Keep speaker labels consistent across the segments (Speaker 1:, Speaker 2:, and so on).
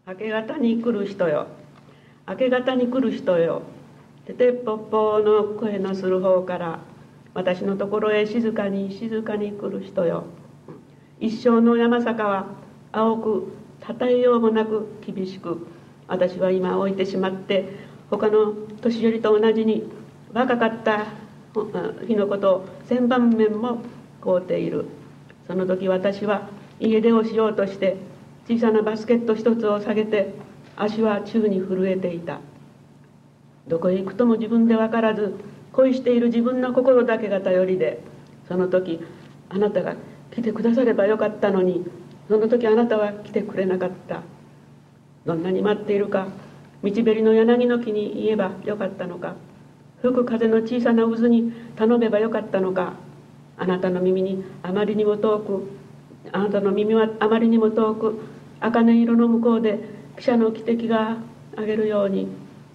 Speaker 1: 明け方に来る人よ、明け方に来る人よ、ててっぽっぽの声のする方から私のところへ静かに静かに来る人よ。一生の山坂は青くたたえようもなく厳しく、私は今置いてしまって他の年寄りと同じに若かった日のことを千番面も買うている。その時私は家出をしようとして小さなバスケット一つを下げて足は宙に震えていた。どこへ行くとも自分で分からず恋している自分の心だけが頼りで、その時あなたが来てくださればよかったのに、その時あなたは来てくれなかった。どんなに待っているか道べりの柳の木に言えばよかったのか、吹く風の小さな渦に頼めばよかったのか、あなたの耳にあまりにも遠く、あなたの耳はあまりにも遠く、茜色の向こうで汽車の汽笛が上げるように、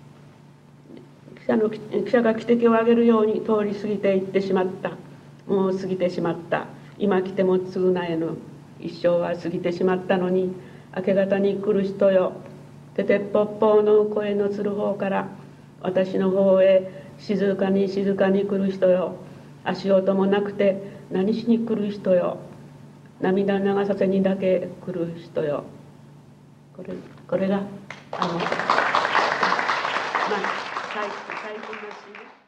Speaker 1: 汽車が汽笛を上げるように通り過ぎていってしまった。もう過ぎてしまった。今来ても償えぬ。一生は過ぎてしまったのに、明け方に来る人よ、ててっぽっぽの声のする方から私の方へ静かに静かに来る人よ、足音もなくて何しに来る人よ、涙流させにだけ来る人よ。これが最近の詩。